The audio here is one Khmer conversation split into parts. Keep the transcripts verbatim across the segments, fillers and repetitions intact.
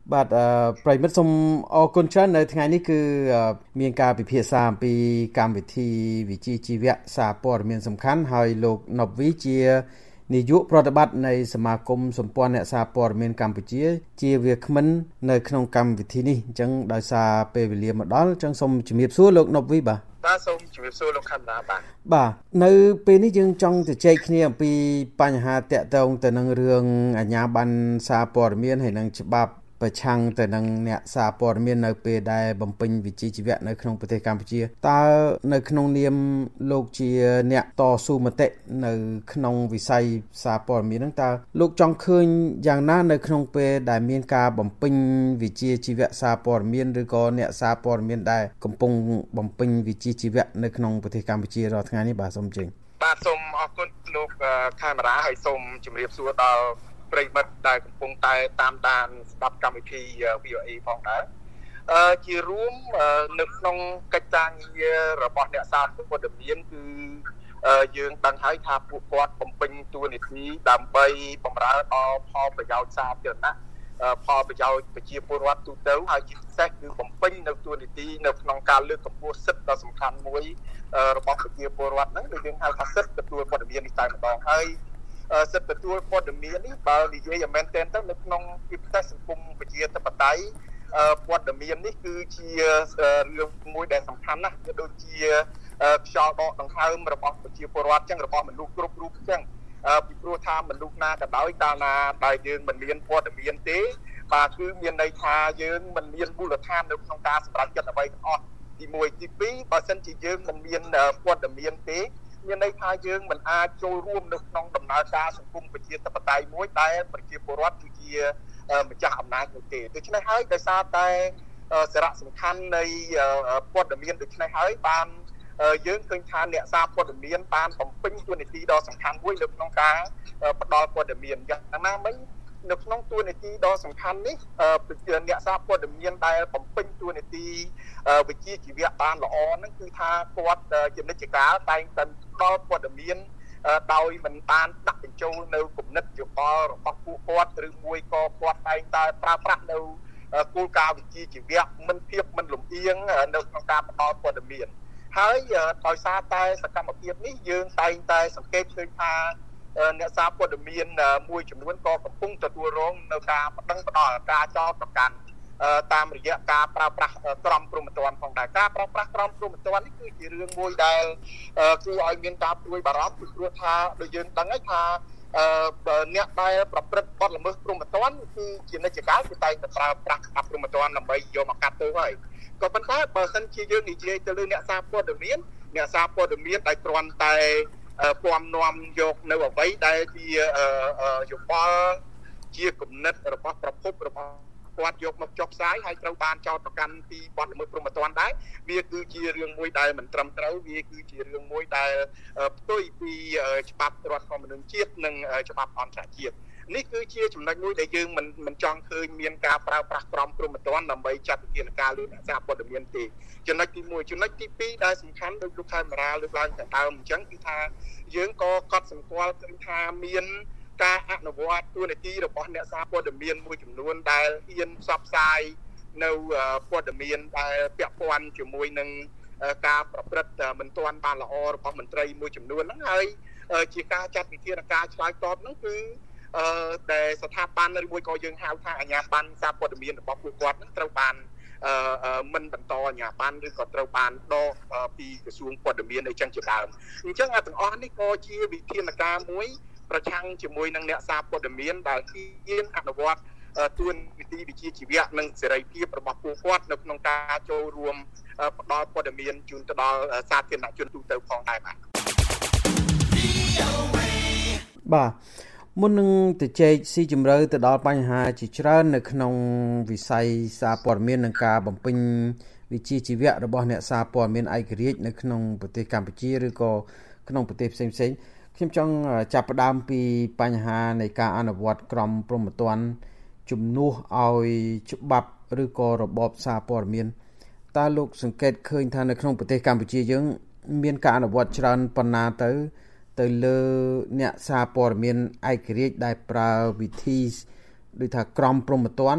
បាទប្រិមិត្តសូមអរគុណច្រើននៅថ្ងៃនេះគឺមានការពិភាក្សាអំពីកម្មវិធីវិជ្ជាជីវៈសារព័ត៌មានសំខាន់ហើយលោកណប់វីជានាយកប្រតិបត្តិនៃសមាគមសម្ព័ន្ធអ្នកសារព័ត៌មានកម្ពុជាជាវាគ្មិននៅក្នុងកម្មវិធីនេះអញ្ចឹងដោយសារពេលវេលាមកដល់អញ្ចឹងសូមជំរាបសួរលោកណប់វីបាទបាទសូមជម្រាបសួរលោកខណ្ឌរាបាទបាទនៅពេលនេះយើងចង់ជជែកគ្នាអំពីបញ្ហាតាក់ទងទៅនឹងរឿងអាជ្ញាប័ណ្ណសារព័ត៌មានហើយនឹងច្បាប់ប្រឆាំងទៅនឹងអ្នកសារព័ត៌មាននៅពេលដែលបំពេញវិជ្ជាជីវៈនៅក្នុងប្រទេសកម្ពុជាតើនៅក្នុងនាមលោកជាអ្នកតស៊ូមតិនៅក្នុងវិស័យសារព័ត៌មានហ្នឹងតើលោកចង់ឃើញយ៉ាងណានៅក្នុងពេលដែលមានការបំពេញវិជ្ជាជីវៈសារព័ត៌មានឬក៏អ្នកសារព័ត៌មានដែលកំពុងបំពេញវិជ្ជាជីវៈនៅក្នុងប្រទេសកម្ពុជារាល់ថ្ងៃនេះបាទសូមជើញបាទសូមអរគុណលោកកាមេរ៉ាហើយសូមជម្រាបសួរដល់ប្រិយមិត្តដែលកំពុងតែតាមដានស្ដាប់កម្មវិធី វី អូ អេ ផងដែរអឺជារួមនៅក្នុងកិច្ចការងាររបស់អ្នកសារព័ត៌មានគឺយើងដឹងហើយថាពួកគាត់បំពេញតួនាទីដើម្បីបម្រើដល់ផលប្រយោជន៍សាធារណៈផលប្រយោជន៍ប្រជាពលរដ្ឋទូទៅហើយជាពិសេសគឺបំពេញនៅតួនាទីនៅក្នុងការលើកកម្ពស់សិទ្ធិដ៏សំខាន់មួយរបស់ប្រជាពលរដ្ឋហ្នឹងដែលយើងហៅថាសិទ្ធិទទួលព័ត៌មាននេះតែម្ដងហើយសិទ្ធិទទួលព័ត៌មាននេះបើនិយាយឲ្យមែនទែនទៅនៅក្នុងពិភពសង្គមប្រជាធិបតេយ្យព័ត៌មាននេះគឺជារឿងមួយដែលសំខាន់ណាស់វាដូចជាខ្យល់ដកដង្ហើមរបស់ប្រជាពលរដ្ឋចឹងរបស់មនុស្សគ្រប់រូបចឹងពីព្រោះថាមនុស្សណាក៏ដោយកាលណាដែលយើងមិនមានព័ត៌មានទេបាទគឺមានន័យថាយើងមិនមានមូលដ្ឋាននៅក្នុងការសម្រេចចិត្តអ្វីទាំងអស់ទីមួយទីពីរបើសិនជាយើងមិនមានព័ត៌មានទេមានន័យថាយើងមិនអាចចូលរួមនៅក្នុងដំណើរការសង្គមប្រជាធិបតេយ្យមួយដែលប្រជាពលរដ្ឋគឺជាម្ចាស់អំណាចនោះទេដូច្នេះហើយដោយសារតែសារៈសំខាន់នៃព័ត៌មានដូច្នេះហើយបានយើងឃើញថាអ្នកសារព័ត៌មានបានបំពេញតួនាទីដ៏សំខាន់មួយនៅក្នុងការផ្ដល់ព័ត៌មានយ៉ាងណាមិញនៅក្នុងតួនាទីដ៏សំខាន់នេះអ្នកសារព័ត៌មានដែលបំពេញតួនាទីវិជ្ជាជីវៈបានល្អហ្នឹងគឺថាគាត់ជានិច្ចកាលតែងតែផ្ដល់ព័ត៌មានដោយមិនបានដាក់បញ្ចូលនៅគំនិតយោបល់របស់ពួកគាត់ឬមួយក៏គាត់តែងតែប្រើប្រាស់នៅគោលការណ៍វិជ្ជាជីវៈមិនភាពមិនលំអៀងនៅក្នុងការផ្ដល់ព័ត៌មានហើយដោយសារតែសកម្មភាពនេះយើងតែងតែសង្កេតឃើញថាអ្នកសារព័ត៌មានមួយចំនួនក៏កំពុងទទួលរងនៅការបដិងផ្ដល់ការចោទប្រកាន់តាមរយៈការប្រើប្រាស់ក្រមព្រហ្មទណ្ឌផងដែរការប្រើប្រាស់ក្រមព្រហ្មទណ្ឌនេះគឺជារឿងមួយដែលគួរឲ្យមានការព្រួយបារម្ភពីព្រោះថាដូចយើងដឹងហើយថាអ្នកដែលប្រព្រឹត្តបទល្មើសព្រហ្មទណ្ឌគឺជានិច្ចកាលគឺតែងតែប្រើប្រាស់ក្រមព្រហ្មទណ្ឌដើម្បីយកមកកាត់ទោសហើយក៏ប៉ុន្តែបើសិនជាយើងនិយាយទៅលើអ្នកសារព័ត៌មានអ្នកសារព័ត៌មានដែលគ្រាន់តែពំនាំយកនៅអ្វីដែលជាយោបល់ជាគំនិតរបស់ប្រភពរបស់គាត់យកមកចុះផ្សាយហើយត្រូវបានចោទប្រកាន់ពីបទល្មើសព្រហ្មទណ្ឌដែរវាគឺជារឿងមួយដែលមិនត្រឹមត្រូវវាគឺជារឿងមួយដែលផ្ទុយពីច្បាប់រដ្ឋធម្មនុញ្ញជាតិនិងច្បាប់អន្តរជាតិនេះគឺជាចំណុចមួយដែលយើងមិនមិនចង់ឃើញមានការប្រើប្រាស់ក្រមព្រហ្មទណ្ឌដើម្បីចាត់វិធានការលើអ្នកសារព័ត៌មានទេចំណុចទីមួយចំណុចទីពីរដែលសំខាន់ដោយលោកខេមរាលើកឡើងខាងដើមអញ្ចឹងគឺថាយើងក៏កត់សម្គាល់ឃើញថាមានការអនុវត្តទូនាទីរបស់អ្នកសារព័ត៌មានមួយចំនួនដែលហ៊ានផ្សព្វផ្សាយនៅព័ត៌មានដែលពាក់ព័ន្ធជាមួយនឹងការប្រព្រឹត្តមិនទាន់បានល្អរបស់មន្ត្រីមួយចំនួនហ្នឹងហើយជាការចាត់វិធានការឆ្លើយតបហ្នឹងគឺអឺដែលស្ថាប័នឬមួយក៏យើងហៅថាអាជ្ញាប័ណ្ណសារព័ត៌មានរបស់ពួកគាត់ហ្នឹងត្រូវបានអឺមិនបន្តអាជ្ញាប័ណ្ណឬក៏ត្រូវបានដកពីក្រសួងព័ត៌មានអីចឹងជាដើមអញ្ចឹងអាទាំងអស់នេះក៏ជាវិធានការមួយប្រឆាំងជាមួយនឹងអ្នកសារព័ត៌មានដែលហ៊ានអនុវត្តតួនាទីវិជ្ជាជីវៈនិងសេរីភាពរបស់ពួកគាត់នៅក្នុងការចូលរួមផ្ដល់ព័ត៌មានជូនទៅដល់សាធារណជនទូទៅផងដែរបាទបាទមុននឹងទៅជែកស៊ីជម្រៅទៅដល់បញ្ហាជាច្រើននៅក្នុងវិស័យសារព័ត៌មាននិងការបំពេញវិជ្ជាជីវៈរបស់អ្នកសារព័ត៌មានឯករាជ្យនៅក្នុងប្រទេសកម្ពុជាឬក៏ក្នុងប្រទេសផ្សេងៗខ្ញុំចង់ចាប់ផ្ដើមពីបញ្ហានៃការអនុវត្តក្រមព្រហ្មទណ្ឌជំនួសឲ្យច្បាប់ឬក៏របបសារព័ត៌មានតើលោកសង្កេតឃើញថានៅក្នុងប្រទេសកម្ពុជាយើងមានការអនុវត្តច្រើនប៉ុណ្ណាទៅទៅលើអ្នកសារព័ត៌មានឯករាជ្យដែលប្រើវិធីដូចថាក្រមព្រហ្មទណ្ឌ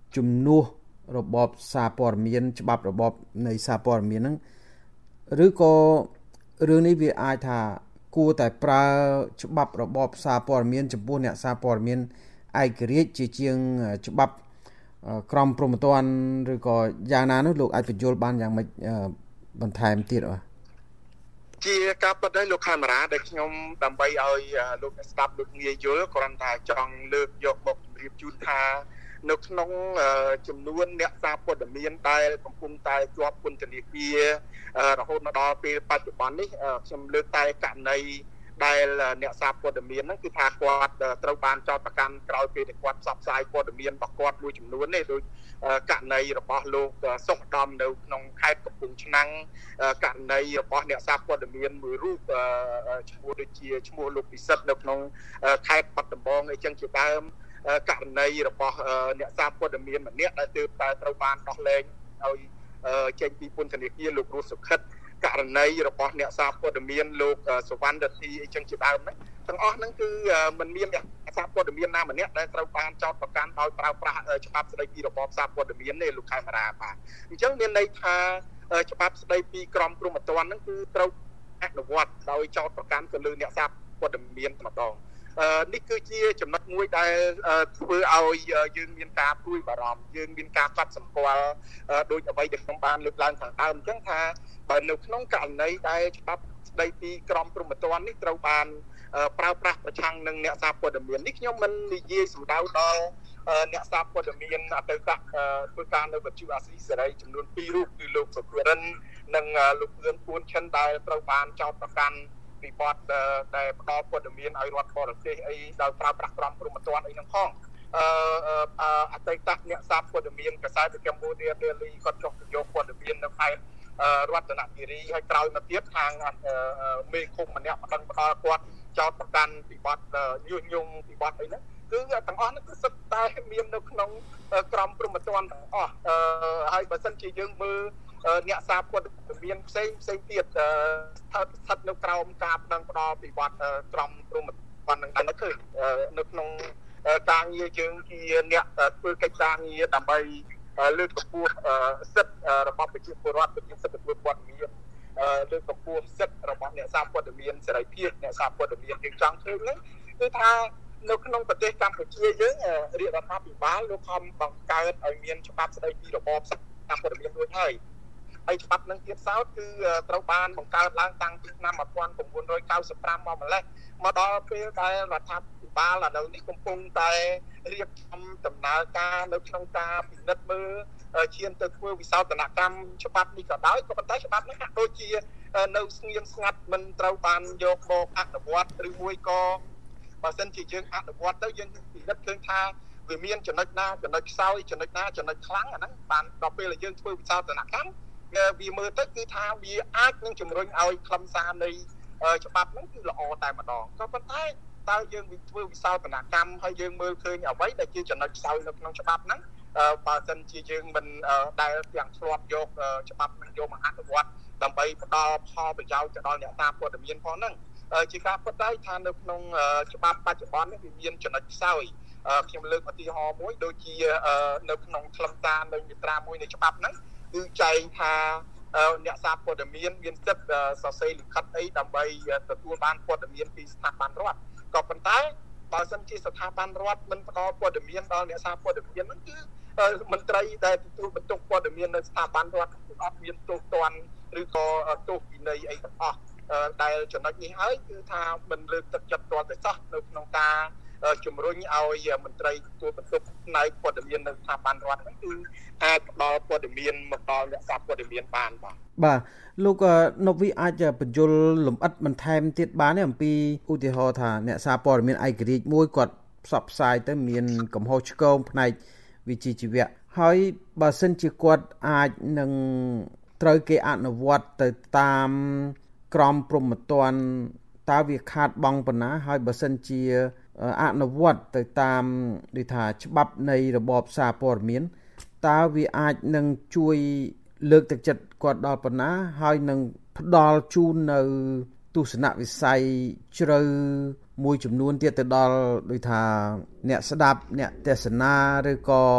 ជំនួសរបបសារព័ត៌មានច្បាប់របបនៃសារព័ត៌មានហ្នឹងឬក៏រឿងនេះវាអាចថាគួរតែប្រើច្បាប់របបសារព័ត៌មានចំពោះអ្នកសារព័ត៌មានឯករាជ្យជាជាងច្បាប់ក្រមព្រហ្មទណ្ឌឬក៏យ៉ាងណានោះលោកអាចបញ្យល់បានយ៉ាងម៉េចបន្ថែមទៀតបាទជាការពិតដែរលោកខេមរាដែលខ្ញុំដើម្បីឲ្យលោកស្ដាប់លោកងាយយល់គ្រាន់តែចង់លើកយកមកជម្រាបជូនថានៅក្នុងចំនួនអ្នកសារព័ត៌មានដែលកំពុងតែជាប់ពន្ធនាគាររហូតមកដល់ពេលបច្ចុប្បន្ននេះខ្ញុំលើកតែករណីដែលអ្នកសារព័ត៌មានហ្នឹងគឺថាគាត់ត្រូវបានចោទប្រកាន់ក្រោយពេលដែលគាត់ផ្សព្វផ្សាយព័ត៌មានរបស់គាត់មួយចំនួននេះដូចករណីរបស់លោកសុខដំនៅក្នុងខេត្តកំពង់ឆ្នាំងករណីរបស់អ្នកសារព័ត៌មានមួយរូបឈ្មោះដូចជាឈ្មោះលោកពិសិដ្ឋនៅក្នុងខេត្តបាត់ដំបងអីចឹងជាដើមករណីរបស់អ្នកសារព័ត៌មានម្នាក់ដែលទើបតែត្រូវបានដោះលែងឲ្យចេញពីពន្ធនាគារលោករស់សុខិតករណីរបស់អ្នកសារព័ត៌មានលោកសវណ្ណរទ្ធីអីចឹងជាដើមហ្នឹងទាំងអស់ហ្នឹងគឺมันមានអ្នកសារព័ត៌មានណាម្នាក់ដែលត្រូវបានចោទប្រកាន់ដោយប្រើប្រាស់ច្បាប់ស្តីពីរបបសារព័ត៌មានទេលោកខេមរាបាទអញ្ចឹងមានន័យថាច្បាប់ស្តីពីក្រមព្រហ្មទណ្ឌហ្នឹងគឺត្រូវអនុវត្តដោយចោទប្រកាន់ទៅលើអ្នកសារព័ត៌មានម្ដងនេះគឺជាចំណុចមួយដែលធ្វើឲ្យយើងមានការព្រួយបារម្ភយើងមានការកត់សម្គាល់ដោយអ្វីដែលខ្ញុំបានលើកឡើងខាងដើមអញ្ចឹងថាបើនៅក្នុងករណីដែលច្បាប់ស្តីពីក្រមព្រហ្មទណ្ឌនេះត្រូវបានប្រើប្រាស់ប្រឆាំងនឹងអ្នកសារព័ត៌មាននេះខ្ញុំមិននិយាយសម្ដៅដល់អ្នកសារព័ត៌មានអតីតធ្វើការនៅវិទ្យុអាស៊ីសេរីចំនួនពីររូបគឺលោកសុគរិននិងលោកអឿនពួនឈិនដែលត្រូវបានចោទប្រកាន់ពីបទដែលផ្ដល់ព័ត៌មានឲ្យរដ្ឋបរទេសអីដោយប្រើប្រាស់ក្រមព្រហ្មទណ្ឌអីហ្នឹងផងអឺអតីតអ្នកសារព័ត៌មានកសែតកម្ពុជាដេលីគាត់ចុះទៅយកព័ត៌មាននៅខេត្តរតនគិរីហើយក្រោយមកទៀតខាងមេឃុំម្នាក់បណ្ដឹងផ្ដល់គាត់ចោទប្រកាន់ពីបទញុះញង់ពីបទអីហ្នឹងគឺទាំងអស់ហ្នឹងគឺសិតតែមាននៅក្នុងក្រមព្រហ្មទណ្ឌទាំងអស់ហើយបើសិនជាយើងមើលអ្នកសារព័ត៌មានផ្សេងផ្សេងទៀតស្ថិតនៅក្រោមការបណ្ដឹងផ្ដល់ពីបទក្រមព្រហ្មទណ្ឌនឹងតែឃើញនៅក្នុងការងារយើងជាអ្នកធ្វើកិច្ចការងារដើម្បីលើកកម្ពស់សិទ្ធិរបស់ប្រជាពលរដ្ឋពីសិទ្ធិទទួលព័ត៌មានលើកកម្ពស់សិទ្ធិរបស់អ្នកសារព័ត៌មានសេរីភាពអ្នកសារព័ត៌មានយើងចង់ឃើញហ្នឹងគឺថានៅក្នុងប្រទេសកម្ពុជាយើងរាជរដ្ឋាភិបាលលោកខំបង្កើតឲ្យមានច្បាប់ស្តីពីរបបសារព័ត៌មានដូចហើយហើយច្បាប់នឹងទៀតសោតគឺត្រូវបានបង្កើតឡើងតាំងពីឆ្នាំmột nghìn chín trăm chín mươi lămមកម្លេះមកដល់ពេលដែលរដ្ឋាភិបាលឥឡូវនេះកំពុងតែរៀបចំដំណើរការនៅក្នុងការពិនិត្យមើលឈានទៅធ្វើវិសោធនកម្មច្បាប់នេះក៏ដោយក៏ប៉ុន្តែច្បាប់នេះហាក់ដូចជានៅស្ងៀមស្ងាត់មិនត្រូវបានយកមកអនុវត្តឬមួយក៏បើសិនជាយើងអនុវត្តទៅយើងពិនិត្យឃើញថាវាមានចំណុចណាចំណុចខ្សោយចំណុចណាចំណុចខ្លាំងអាហ្នឹងបានដល់ពេលដែលយើងធ្វើវិសោធនកម្មវាមើលទៅគឺថាវាអាចនឹងជំរុញឲ្យខ្លឹមសារនៃច្បាប់ហ្នឹងគឺល្អតែម្ដងក៏ប៉ុន្តែតើយើងធ្វើវិសោធនកម្មហើយយើងមើលឃើញអ្វីដែលជាចំណុចខ្សោយនៅក្នុងច្បាប់ហ្នឹងបើសិនជាយើងមិនដែលទាំងឆ្លប់យកច្បាប់ហ្នឹងយកមកអនុវត្តដើម្បីផ្ដល់ផលប្រយោជន៍ទៅដល់អ្នកសារព័ត៌មានផងហ្នឹងជាការពិតដែរថានៅក្នុងច្បាប់បច្ចុប្បន្ននេះវាមានចំណុចខ្សោយខ្ញុំលើកឧទាហរណ៍មួយដូចជានៅក្នុងខ្លឹមសារនៃមាត្រាមួយនៃច្បាប់ហ្នឹងគឺចែងថាអ្នកសារព័ត៌មានមានសិទ្ធិសរសេរលិខិតអីដើម្បីទទួលបានព័ត៌មានពីស្ថាប័នរដ្ឋក៏ប៉ុន្តែបើសិនជាស្ថាប័នរដ្ឋមិនផ្ដល់ព័ត៌មានដល់អ្នកសារព័ត៌មានហ្នឹងគឺមន្ត្រីដែលទទួលបន្ទុកព័ត៌មាននៅស្ថាប័នរដ្ឋគឺអត់មានទោសទណ្ឌឬក៏ទោសវិន័យអីទាំងអស់ដែលចំណុចនេះហើយគឺថាមិនលើកទឹកចិត្តទាល់តែសោះនៅក្នុងការជំរុញឲ្យមន្ត្រីទទួលបន្ទុកផ្នែកព័ត៌មាននៅស្ថាប័នរដ្ឋហ្នឹងគឺអាចផ្ដល់ព័ត៌មានមកដល់អ្នកសារព័ត៌មានបានបាទបាទលោកនវីអាចបញ្យល់លម្អិតបន្ថែមទៀតបានទេអំពីឧទាហរណ៍ថាអ្នកសារព័ត៌មានឯករាជ្យមួយគាត់ផ្សព្វផ្សាយទៅមានកំហុសឆ្គងផ្នែកវិជ្ជាជីវៈហើយបើសិនជាគាត់អាចនឹងត្រូវគេអនុវត្តទៅតាមក្រមព្រហ្មទណ្ឌតើវាខាតបង់ប៉ុណ្ណាហើយបើសិនជាអនុវត្តទៅតាមដូចថាច្បាប់នៃរបបសារព័ត៌មានតើវាអាចនឹងជួយលើកទឹកចិត្តគាត់ដល់ប៉ុណ្ណាហើយនឹងផ្ដល់ជូននៅទស្សនវិស័យជ្រៅមួយចំនួនទៀតទៅដល់ដូចថាអ្នកស្ដាប់អ្នកទេសនាឬក៏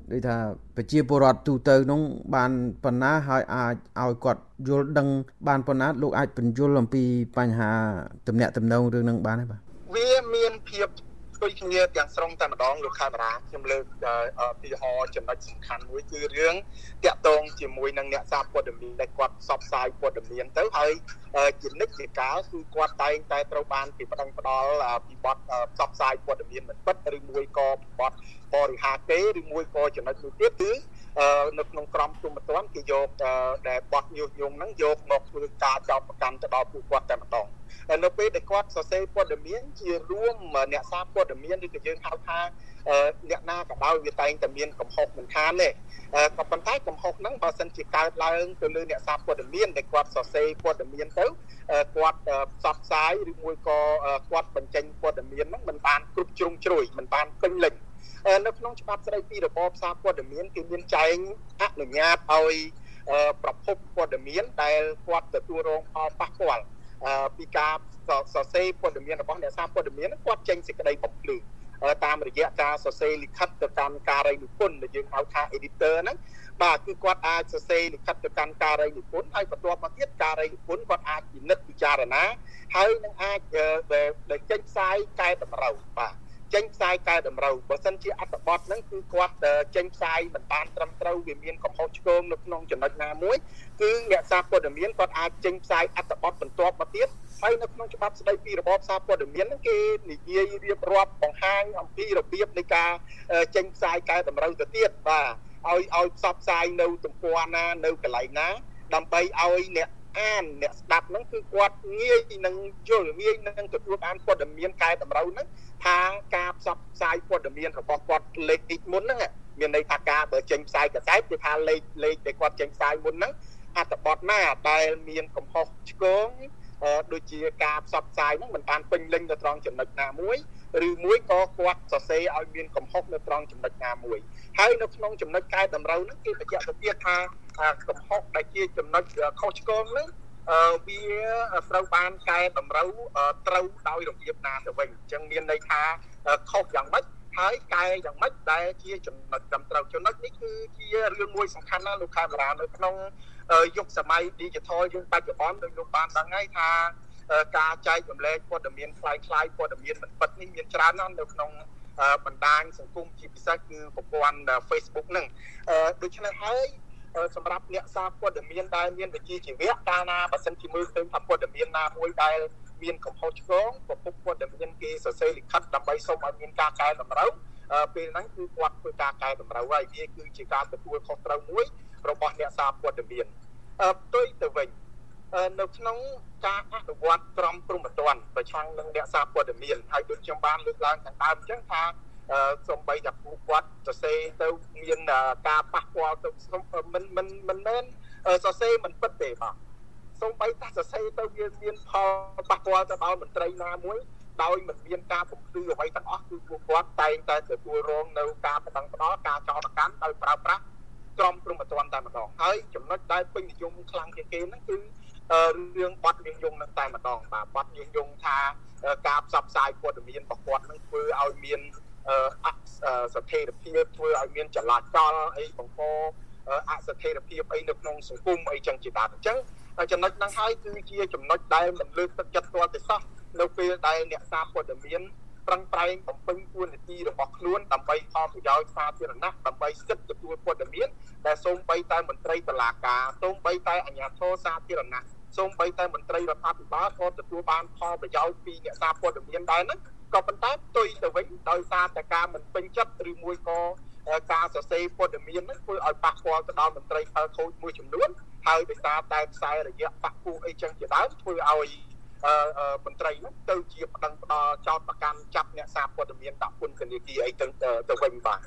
ដូចថាប្រជាពលរដ្ឋទូទៅនោះបានប៉ុណ្ណាហើយអាចឲ្យគាត់យល់ដឹងបានប៉ុណ្ណាលោកអាចបញ្យល់អំពីបញ្ហាទំនាក់ទំនងរឿងនឹងបានទេបាទវាមានភាពដូចគ្នាទាំងស្រុងតែម្ដងលោកខេមរាខ្ញុំលើកពីហោចំណុចសំខាន់មួយគឺរឿងតាក់ទងជាមួយនឹងអ្នកសារព័ត៌មានដែលគាត់ផ្សព្វផ្សាយព័ត៌មានទៅហើយជានិច្ចជាកាលគឺគាត់តែងតែត្រូវបានពីប្តឹងផ្ដាល់ពីបទផ្សព្វផ្សាយព័ត៌មានមិនពិតឬមួយក៏បទបរិហាកេឬមួយក៏ចំណុចមួយទៀតគឺនៅក្នុងក្រមគុំមិនទាន់គេយកដែលបទញុះញង់ហ្នឹងយកមកធ្វើការចោទប្រកាន់ទៅដល់ពួកគាត់តែម្ដងនៅពេលដែលគាត់សរសេរព័ត៌មានជារួមអ្នកសារព័ត៌មានឬក៏យើងហៅថាអ្នកណាក៏ដោយវាតែងតែមានកំហុសមិនខានទេក៏ប៉ុន្តែកំហុសហ្នឹងបើសិនជាកើតឡើងទៅលើអ្នកសារព័ត៌មានដែលគាត់សរសេរព័ត៌មានទៅគាត់ផ្សព្វផ្សាយឬមួយក៏គាត់បញ្ចេញព័ត៌មានហ្នឹងមិនបានគ្រប់ជ្រុងជ្រោយមិនបានពេញលេញនៅក្នុងច្បាប់ស្តីពីរបបសារព័ត៌មានគេមានចែងអនុញ្ញាតឲ្យប្រភពព័ត៌មានដែលគាត់ទទួលរងផលប៉ះពាល់ពីការសរសេរព័ត៌មានរបស់អ្នកសារព័ត៌មានគាត់ចេញសេចក្តីបំភ្លឺតាមរយៈការសរសេរលិខិតទៅកាន់ការិយនិពន្ធដែលយើងហៅថា editor ហ្នឹងបាទគឺគាត់អាចសរសេរលិខិតទៅកាន់ការិយនិពន្ធហើយបន្ទាប់មកទៀតការិយនិពន្ធគាត់អាចពិនិត្យពិចារណាហើយនឹងអាចដែលចេញផ្សាយកែតម្រូវបាទចេញផ្សាយកែតម្រូវបើសិនជាអត្ថបទហ្នឹងគឺគាត់ចេញផ្សាយមិនបានត្រឹមត្រូវវាមានកំហុសឆ្គងនៅក្នុងចំណុចណាមួយគឺអ្នកសារព័ត៌មានគាត់អាចចេញផ្សាយអត្ថបទបន្ទាប់មកទៀតហើយនៅក្នុងច្បាប់ស្តីពីរបបសារព័ត៌មានហ្នឹងគេនិយាយរៀបរាប់បង្ហាញអំពីរបៀបនៃការចេញផ្សាយកែតម្រូវទៅទៀតបាទឲ្យឲ្យផ្សព្វផ្សាយនៅទំព័រណានៅកន្លែងណាដើម្បីឲ្យអ្នកអានអ្នកស្ដាប់ហ្នឹងគឺគាត់ងាយនឹងយល់ងាយនឹងទទួលបានព័ត៌មានកែតម្រូវហ្នឹងថាការផ្សព្វផ្សាយព័ត៌មានរបស់គាត់លេខទីមុនហ្នឹងមានន័យថាការបើចេញផ្សាយកសែតគឺថាលេខលេខដែលគាត់ចេញផ្សាយមុនហ្នឹងអត្ថបទណាដែលមានកំហុសឆ្គងដូចជាការផ្សព្វផ្សាយហ្នឹងមិនបានពេញលេញនៅត្រង់ចំណុចណាមួយឬមួយក៏គាត់សរសេរឲ្យមានកំហុសនៅត្រង់ចំណុចណាមួយហើយនៅក្នុងចំណុចកែតម្រូវហ្នឹងគេបញ្ជាក់ទៅទៀតថាកំហុសដែលជាចំណុចខុសឆ្គងហ្នឹងវាត្រូវបានកែតម្រូវត្រូវដោយរបៀបណាទៅវិញអញ្ចឹងមានន័យថាខុសយ៉ាងម៉េចហើយកែយ៉ាងម៉េចដែលជាចំណុចត្រឹមត្រូវចំណុចនេះគឺជារឿងមួយសំខាន់ណាស់លោកខេមរានៅក្នុងយុគសម័យ digital យើងបច្ចុប្បន្នដូចលោកបានដឹងហើយថាការចែករំលែកព័ត៌មានคล้ายៗព័ត៌មានមិនពិតនេះមានច្រើនណាស់នៅក្នុងបណ្ដាញសង្គមជាពិសេសគឺប្រព័ន្ធ Facebook ហ្នឹងដូច្នេះហើយសម្រាប់អ្នកសារព័ត៌មានដែលមានវិជ្ជាជីវៈកាលណាបើសិនជាមើលឃើញថាព័ត៌មានណាមួយដែលមានកំហុសឆ្គងប្រភពព័ត៌មានគេសរសេរលិខិតដើម្បីសូមឲ្យមានការកែតម្រូវពេលហ្នឹងគឺគាត់ធ្វើការកែតម្រូវហើយវាគឺជាការទទួលខុសត្រូវមួយរបស់អ្នកសារព័ត៌មានផ្ទុយទៅវិញនៅក្នុងការអនុវត្តក្រមព្រហ្មទណ្ឌប្រឆាំងនឹងអ្នកសារព័ត៌មានហើយដូចខ្ញុំបានលើកឡើងខាងដើមអញ្ចឹងថាសូម្បីតែពួកគាត់សរសេរទៅមានការប៉ះពាល់ទៅមិនមិនមិនមែនសរសេរមិនពិតទេបាទសូម្បីតែសរសេរទៅវាមានផលប៉ះពាល់ទៅដល់មន្ត្រីណាមួយដោយមិនមានការពំភ្លឺអ្វីទាំងអស់គឺពួកគាត់តែងតែទទួលរងនៅការបណ្ដឹងផ្ដល់ការចោទប្រកាន់ដោយប្រើប្រាស់ក្រមព្រហ្មទណ្ឌតែម្ដងហើយចំណុចដែលពេញនិយមខ្លាំងជាងគេហ្នឹងគឺរឿងបទញុះញង់នឹងតែម្ដងបាទបទញុះញង់ថាការផ្សព្វផ្សាយព័ត៌មានរបស់គាត់នឹងធ្វើឲ្យមានអស្ថិរភាពធ្វើឲ្យមានចលាចលអីបង្កអស្ថិរភាពអីនៅក្នុងសង្គមអីចឹងជាដើមអញ្ចឹងចំណុចហ្នឹងហើយគឺជាចំណុចដែលមិនលើកទឹកចិត្តទាល់តែសោះនៅពេលដែលអ្នកសារព័ត៌មានប្រឹងប្រែងបំពេញតួនាទីរបស់ខ្លួនដើម្បីផលប្រយោជន៍សាធារណៈដើម្បីសិទ្ធិទទួលព័ត៌មានដែលសូម្បីតែមន្ត្រីតុលាការសូម្បីតែអាជ្ញាធរសាធារណៈសូម្បីតែមន្ត្រីរដ្ឋាភិបាលក៏ទទួលបានផលប្រយោជន៍ពីអ្នកសារព័ត៌មានដែរហ្នឹងក៏ប៉ុន្តែផ្ទុយទៅវិញដោយសារតែការមិនពេញចិត្តឬមួយក៏ការសរសេរព័ត៌មានហ្នឹងធ្វើឲ្យប៉ះពាល់ទៅដល់មន្ត្រីផលខូចមួយចំនួនហើយដោយសារតែខ្សែរយៈបាក់គូអីចឹងជាដើមធ្វើឲ្យមន្ត្រីហ្នឹងទៅជាប្តឹងផ្ដល់ចោទប្រកាន់ចាប់អ្នកសារព័ត៌មានដាក់ពន្ធនាគារអីទៅទៅវិញបាទ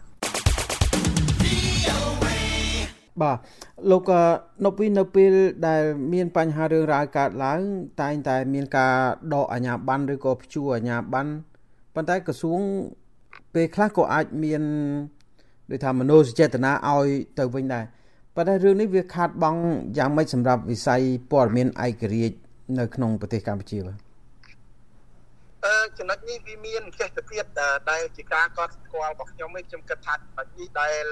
បាទលោកនៅពេលនៅពេលដែលមានបញ្ហារឿងរ៉ាវកើតឡើងតែងតែមានការដកអាជ្ញាប័ណ្ណឬក៏ព្យួរអាជ្ញាប័ណ្ណប៉ុន្តែក្រសួងពេលខ្លះក៏អាចមានដូចថាមនោសញ្ចេតនាឲ្យទៅវិញដែរប៉ុន្តែរឿងនេះវាខាតបង់យ៉ាងម៉េចសម្រាប់វិស័យព័ត៌មានឯករាជ្យនៅក្នុងប្រទេសកម្ពុជាបាទអឺចំណុចនេះវាមានចេះទៅទៀតដែលជាការកត់ស្គាល់របស់ខ្ញុំឯងខ្ញុំគិតថាចំណុចនេះដែល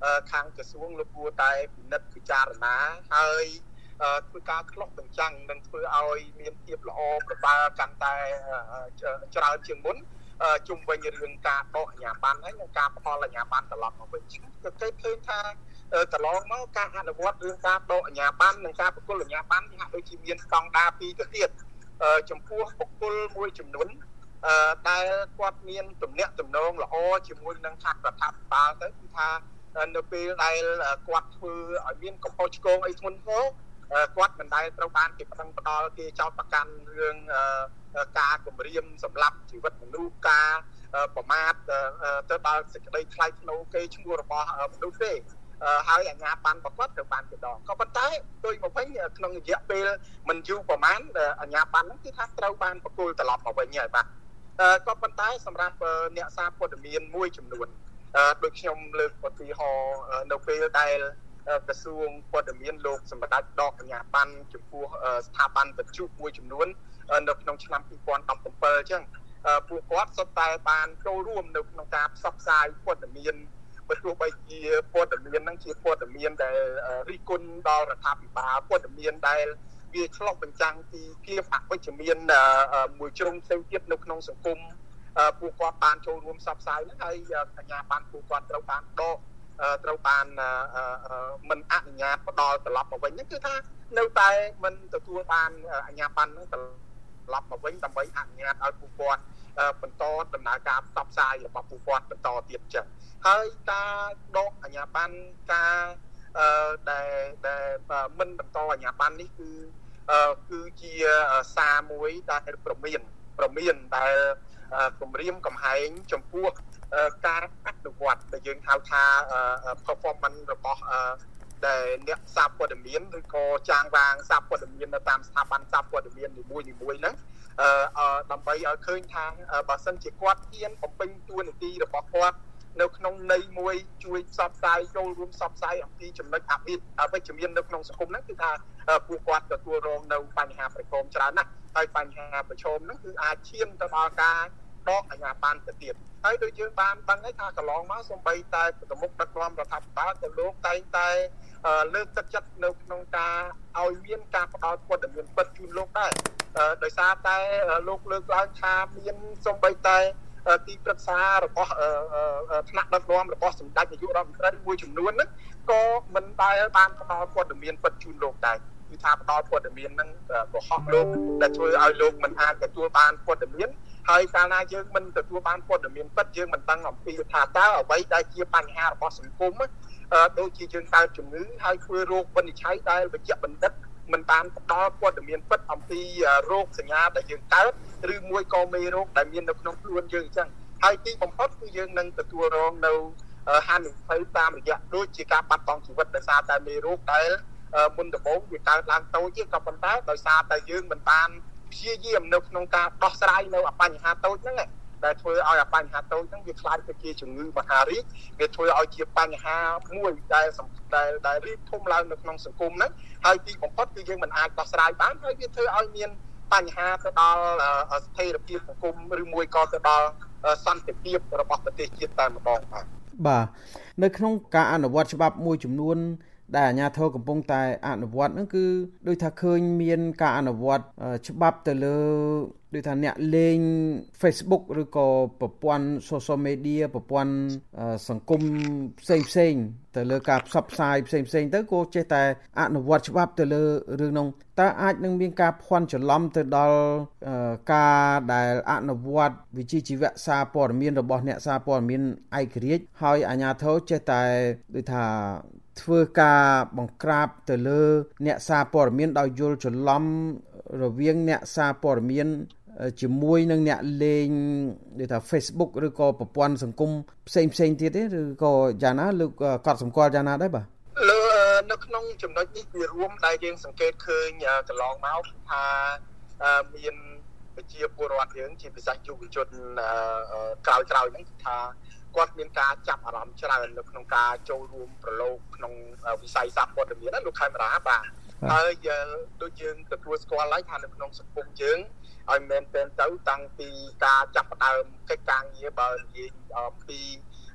ខាងក្រសួងលោកគួរតែពិនិត្យពិចារណាហើយធ្វើការឆ្លុះបញ្ចាំងនិងធ្វើឲ្យមានភាពល្អប្រសើរកាន់តែច្រើនជាងមុនជុំវិញរឿងការដកអាជ្ញាប័ណ្ណហើយនិងការផ្ដល់អាជ្ញាប័ណ្ណត្រឡប់មកវិញគឺគេឃើញថាកន្លងមកការអនុវត្តរឿងការដកអាជ្ញាប័ណ្ណនិងការប្រគល់អាជ្ញាប័ណ្ណហាក់ដូចជាមានស្តង់ដារពីរទៅទៀតចំពោះបុគ្គលមួយចំនួនដែលគាត់មានទំនាក់ទំនងល្អជាមួយនឹងខាងរដ្ឋាភិបាលទៅគឺថានៅពេលដែលគាត់ធ្វើឲ្យមានកំហុសឆ្គងអីធ្ងន់ធ្ងរគាត់មិនដែលត្រូវបានគេប្រឹងផ្ដាល់គេចោទប្រកាន់រឿងការគំរាមសម្លាប់ជីវិតមនុស្សការប្រមាថទៅដល់សេចក្តីថ្លៃថ្នូរគេឈ្មោះរបស់មនុស្សទេហើយអាជ្ញាប័ណ្ណរបស់គាត់ត្រូវបានគេដកក៏ប៉ុន្តែដោយមកវិញក្នុងរយៈពេលមិនយូរប្រហែលអាជ្ញាប័ណ្ណហ្នឹងគឺថាត្រូវបានប្រគល់ត្រឡប់មកវិញហើយបាទក៏ប៉ុន្តែសម្រាប់អ្នកសារព័ត៌មានមួយចំនួនដូចខ្ញុំលើកឧទាហរណ៍នៅពេលដែលក្រសួងព័ត៌មានលោកសម្ដេចដកអាជ្ញាប័ណ្ណចំពោះស្ថាប័នវិទ្យុមួយចំនួននៅក្នុងឆ្នាំពីរពាន់ដប់ប្រាំbảyអញ្ចឹងពួកគាត់សុទ្ធតែបានចូលរួមនៅក្នុងការផ្សព្វផ្សាយព័ត៌មានបើទោះបីជាព័ត៌មានហ្នឹងជាព័ត៌មានដែលរិះគន់ដល់រដ្ឋាភិបាលព័ត៌មានដែលវាឆ្លុះបញ្ចាំងពីភាពអវិជ្ជមានមួយជ្រុងផ្សេងទៀតនៅក្នុងសង្គមពួកគាត់បានចូលរួមផ្សព្វផ្សាយហ្នឹងហើយអាជ្ញាប័ណ្ណពួកគាត់ត្រូវបានដកត្រូវបានមិនអនុញ្ញាតផ្ដល់ត្រឡប់មកវិញហ្នឹងគឺថានៅតែមិនទទួលបានអាជ្ញាប័ណ្ណហ្នឹងត្រឡប់មកវិញដើម្បីអនុញ្ញាតឲ្យពួកគាត់បន្តដំណើរការផ្សព្វផ្សាយរបស់ពួកគាត់បន្តទៀតចឹងហើយការដកអាជ្ញាប័ណ្ណការដែលដែលមិនបន្តអាជ្ញាប័ណ្ណនេះគឺគឺជាសារមួយដែលប្រមានប្រមានដែលគម្រាមកំហែងចំពោះការអនុវត្តដែលយើងហៅថា performance របស់ដែលអ្នកសារព័ត៌មានឬក៏ចាងវាងសារព័ត៌មាននៅតាមស្ថាប័នសារព័ត៌មាននីមួយៗហ្នឹងដើម្បីឲ្យឃើញថាបើសិនជាគាត់ហ៊ានបំពេញតួនាទីរបស់គាត់នៅក្នុងន័យមួយជួយផ្សព្វផ្សាយចូលរួមផ្សព្វផ្សាយអំពីចំណុចអភិអវិជ្ជមាននៅក្នុងសង្គមហ្នឹងគឺថាពួកគាត់ទទួលរងនៅបញ្ហាប្រឈមច្រើនណាស់ហើយបញ្ហាប្រឈមហ្នឹងគឺអាចឈានទៅដល់ការដកអាជ្ញាប័ណ្ណទៅទៀតហើយដូចយើងបានដឹងហើយថាកន្លងមកសូម្បីតែប្រមុខដឹកនាំរដ្ឋាភិបាលក៏លោកតែងតែលើកទឹកចិត្តនៅក្នុងការឲ្យមានការផ្ដល់ព័ត៌មានពិតជូនលោកដែរដោយសារតែលោកលើកឡើងថាមានសូម្បីតែទីប្រឹក្សារបស់ថ្នាក់ដឹកនាំរបស់សម្ដេចនាយករដ្ឋមន្ត្រីមួយចំនួនហ្នឹងក៏មិនដែលបានផ្ដល់ព័ត៌មានពិតជូនលោកដែរគឺថាផ្ដល់ព័ត៌មានហ្នឹងកុហកលោកដែលធ្វើឲ្យលោកមិនអាចទទួលបានព័ត៌មានហើយកាលណាយើងមិនទទួលបានព័ត៌មានពិតយើងមិនដឹងអំពីថាតើអ្វីដែលជាបញ្ហារបស់សង្គមដូចជាយើងកើតជំងឺហើយធ្វើរោគវិនិច្ឆ័យដែលវេជ្ជបណ្ឌិតមិនបានផ្ដល់ព័ត៌មានពិតអំពីរោគសញ្ញាដែលយើងកើតឬមួយក៏មេរោគដែលមាននៅក្នុងខ្លួនយើងអញ្ចឹងហើយទីបំផុតគឺយើងនឹងទទួលរងនៅហានិភ័យតាមរយៈដូចជាការបាត់បង់ជីវិតដោយសារតែមេរោគដែលមុនដំបូងវាកើតឡើងតូចទេក៏ប៉ុន្តែដោយសារតែយើងមិនបានព្យាយាមនៅក្នុងការដោះស្រាយនៅបញ្ហាតូចហ្នឹងដែលធ្វើឲ្យបញ្ហាតូចហ្នឹងវាខ្លាចទៅជាជំងឺមហារីកវាធ្វើឲ្យជាបញ្ហាមួយដែលដែលដែលរីកធំឡើងនៅក្នុងសង្គមហ្នឹងហើយទីបំផុតគឺយើងមិនអាចដោះស្រាយបានហើយវាធ្វើឲ្យមានបញ្ហាទៅដល់ស្ថិរភាពសង្គមឬមួយក៏ទៅដល់សន្តិភាពរបស់ប្រទេសជាតិតែម្ដងបាទបាទនៅក្នុងការអនុវត្តច្បាប់មួយចំនួនដែលអាជ្ញាធរកំពុងតែអនុវត្តហ្នឹងគឺដូចថាឃើញមានការអនុវត្តច្បាប់ទៅលើដូចថាអ្នកលេង Facebook ឬក៏ប្រព័ន្ធ social media ប្រព័ន្ធសង្គមផ្សេងផ្សេងទៅលើការផ្សព្វផ្សាយផ្សេងផ្សេងទៅក៏ចេះតែអនុវត្តច្បាប់ទៅលើរឿងនោះតើអាចនឹងមានការភ័ន្តច្រឡំទៅដល់ការដែលអនុវត្តវិជ្ជាជីវៈសារព័ត៌មានរបស់អ្នកសារព័ត៌មានឯករាជ្យហើយអាជ្ញាធរចេះតែដូចថាធ្វើការបង្ក្រាបទៅលើអ្នកសារព័ត៌មានដោយយល់ច្រឡំរវាងអ្នកសារព័ត៌មានជាមួយនឹងអ្នកលេងដូចថា Facebook ឬក៏ប្រព័ន្ធសង្គមផ្សេងផ្សេងទៀតទេឬក៏យ៉ាងណាលោកកត់សម្គាល់យ៉ាងណាដែរបាទលើនៅក្នុងចំណុចនេះវារួមដែលយើងសង្កេតឃើញកន្លងមកថាមានប្រជាពលរដ្ឋយើងជាពិសេសយុវជនក្រោយក្រោយហ្នឹងថាគាត់មានការចាប់អារម្មណ៍ច្រើននៅក្នុងការចូលរួមប្រឡូកក្នុងវិស័យសារព័ត៌មានណាលោកខេមរាបាទហើយដូចយើងទទួលស្គាល់ហើយថានៅក្នុងសង្គមយើងឲ្យមែនទែនទៅតាំងពីការចាប់ផ្ដើមកិច្ចការងារបើនិយាយអំពី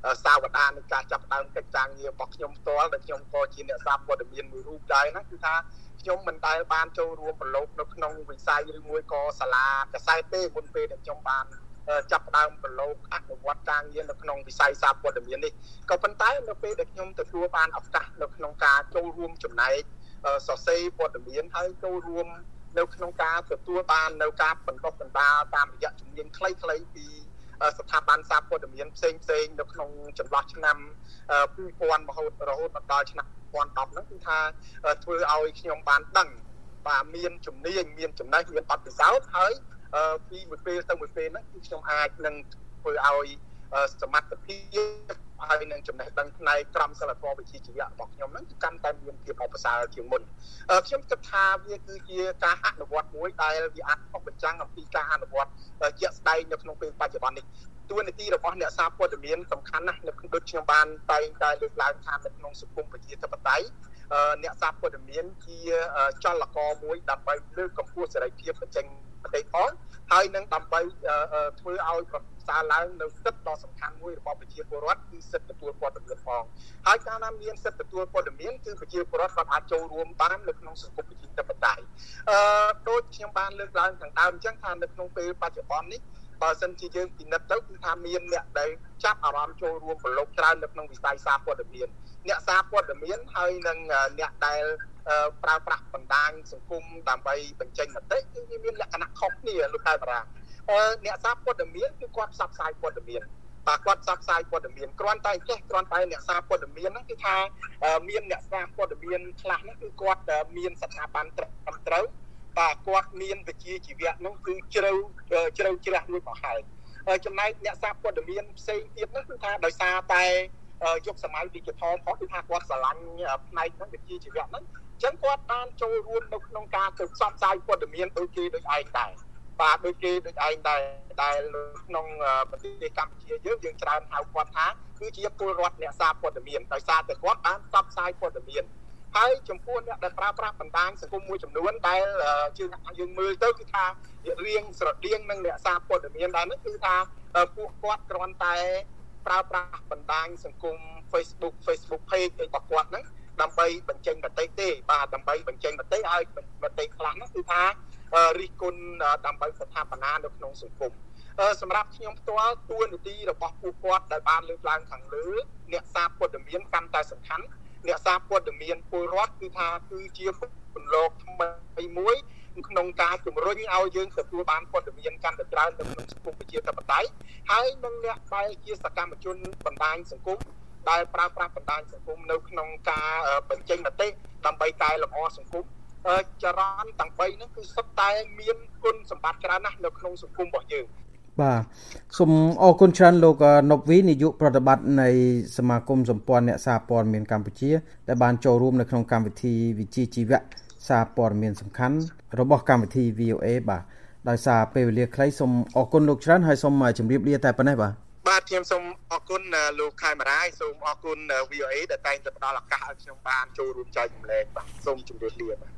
សាវតានៃការចាប់ដើមកិច្ចការងាររបស់ខ្ញុំផ្ទាល់ដែលខ្ញុំក៏ជាអ្នកសារព័ត៌មានមួយរូបដែរណាគឺថាខ្ញុំមិនដែលបានចូលរួមប្រឡូកនៅក្នុងវិស័យឬមួយក៏សាលាកសែតទេមុនពេលដែលខ្ញុំបានចាប់ដើមប្រឡូកអនុវត្តការងារនៅក្នុងវិស័យសារព័ត៌មាននេះក៏ប៉ុន្តែនៅពេលដែលខ្ញុំទទួលបានឱកាសនៅក្នុងការចូលរួមចំណែកសរសេរព័ត៌មានហើយចូលរួមនៅក្នុងការទទួលបាននៅការបន្តបណ្ដាលតាមរយៈជំនាញខ្លីៗពីស្ថាប័នសារព័ត៌មានផ្សេងផ្សេងនៅក្នុងចន្លោះឆ្នាំពីរពាន់រហូតរហូតដល់ឆ្នាំពីរពាន់ដប់ហ្នឹងគឺថាធ្វើឲ្យខ្ញុំបានដឹងបាទមានជំនាញមានចំណេះមានបទពិសោធន៍ហើយពីមួយពេលទៅមួយពេលហ្នឹងគឺខ្ញុំអាចនឹងធ្វើឲ្យសមត្ថភាពហើយនឹងចំណេះដឹងផ្នែកក្រមសីលធម៌វិជ្ជាជីវៈរបស់ខ្ញុំហ្នឹងគឺកាន់តែមានភាពអបអរសាជាងមុនខ្ញុំគិតថាវាគឺជាការអនុវត្តមួយដែលវាអាចឆ្លុះបញ្ចាំងអំពីការអនុវត្តជាក់ស្ដែងនៅក្នុងពេលបច្ចុប្បន្ននេះតួនាទីរបស់អ្នកសារព័ត៌មានសំខាន់ណាស់នៅក្នុងដូចខ្ញុំបានតែងតែលើកឡើងថានៅក្នុងសង្គមប្រជាធិបតេយ្យអ្នកសារព័ត៌មានជាចលករមួយដើម្បីលើកកម្ពស់សេរីភាពបញ្ចេញមតិផងហើយនឹងដើម្បីធ្វើឲ្យប្រសើរឡើងនៅសិទ្ធិដ៏សំខាន់មួយរបស់ប្រជាពលរដ្ឋគឺសិទ្ធិទទួលព័ត៌មានផងហើយកាលណាមានសិទ្ធិទទួលព័ត៌មានគឺប្រជាពលរដ្ឋគាត់អាចចូលរួមបាននៅក្នុងសង្គមប្រជាធិបតេយ្យអឺដូចខ្ញុំបានលើកឡើងខាងដើមអញ្ចឹងថានៅក្នុងពេលបច្ចុប្បន្ននេះបើសិនជាយើងពិនិត្យទៅគឺថាមានអ្នកដែលចាប់អារម្មណ៍ចូលរួមប្រឡូកច្រើននៅក្នុងវិស័យសារព័ត៌មានអ្នកសារព័ត៌មានហើយនឹងអ្នកដែលប្រើប្រាស់បណ្ដាញសង្គមដើម្បីបញ្ចេញមតិគឺវាមានលក្ខណៈខុសគ្នាលោកកែបារាអ្នកសារព័ត៌មានគឺគាត់ផ្សព្វផ្សាយព័ត៌មានបាទគាត់ផ្សព្វផ្សាយព័ត៌មានគ្រាន់តែចេះគ្រាន់តែអ្នកសារព័ត៌មានហ្នឹងគឺថាមានអ្នកសារព័ត៌មានខ្លះហ្នឹងគឺគាត់មានស្ថាប័នត្រឹមត្រូវបាទគាត់មានវិជ្ជាជីវៈហ្នឹងគឺជ្រៅជ្រៅជ្រះមួយមកហើយចំណែកអ្នកសារព័ត៌មានផ្សេងទៀតហ្នឹងគឺថាដោយសារតែយុគសម័យ digital ផងគឺថាគាត់ស្រឡាញ់ផ្នែកហ្នឹងវិជ្ជាជីវៈហ្នឹងអញ្ចឹងគាត់បានចូលរួមនៅក្នុងការផ្សព្វផ្សាយព័ត៌មានដូចគេដូចឯងដែរបាទដូចគេដូចឯងដែរដែលក្នុងប្រទេសកម្ពុជាយើងយើងច្រើនហៅគាត់ថាគឺជាពលរដ្ឋអ្នកសារព័ត៌មានដោយសារតែគាត់បានផ្សព្វផ្សាយព័ត៌មានហើយចំពោះអ្នកដែលប្រើប្រាស់បណ្ដាញសង្គមមួយចំនួនដែលយើងយើងមើលទៅគឺថារៀងស្រដៀងនឹងអ្នកសារព័ត៌មានដែរនោះគឺថាពួកគាត់គ្រាន់តែប្រើប្រាស់បណ្ដាញសង្គម Facebook Facebook page របស់គាត់ហ្នឹងដើម្បីបញ្ចេញមតិទេបាទដើម្បីបញ្ចេញមតិឲ្យមតិខ្លះហ្នឹងគឺថារិះគន់ដើម្បីស្ថាបនានៅក្នុងសង្គមសម្រាប់ខ្ញុំផ្ទាល់តួនាទីរបស់ពួកគាត់ដែលបានលើកឡើងខាងលើអ្នកសារព័ត៌មានកាន់តែសំខាន់អ្នកសារព័ត៌មានពលរដ្ឋគឺថាគឺជាពន្លកថ្មីមួយក្នុងការជំរុញឲ្យយើងទទួលបានព័ត៌មានកាន់តែច្រើននៅក្នុងសង្គមប្រជាធិបតេយ្យហើយនឹងអ្នកដែលជាសកម្មជនបណ្ដាញសង្គមដែលប្រើប្រាស់បណ្ដាញសង្គមនៅក្នុងការបញ្ចេញមតិដើម្បីកែលម្អសង្គមចរន្តទាំងបីហ្នឹងគឺសុទ្ធតែមានគុណសម្បត្តិច្រើនណាស់នៅក្នុងសង្គមរបស់យើងបាទសូមអរគុណច្រើនលោកណប់វីនាយកប្រតិបត្តិនៃសមាគមសម្ព័ន្ធអ្នកសារព័ត៌មានកម្ពុជាដែលបានចូលរួមនៅក្នុងកម្មវិធីវិជ្ជាជីវៈសារព័ត៌មានសំខាន់របស់កម្មវិធី វី អូ អេ បាទដោយសារពេលវេលាខ្លីសូមអរគុណលោកច្រើនហើយសូមជម្រាបលាតែប៉ុណ្ណេះបាទបាទខ្ញុំសូមអរគុណលោកខែមរាយសូមអរគុណ វី អូ អេ ដែលតែងតែផ្ដល់ឱកាសឲ្យខ្ញុំបានចូលរួមចែករំលែកបាទសូមជម្រាបលាបាទ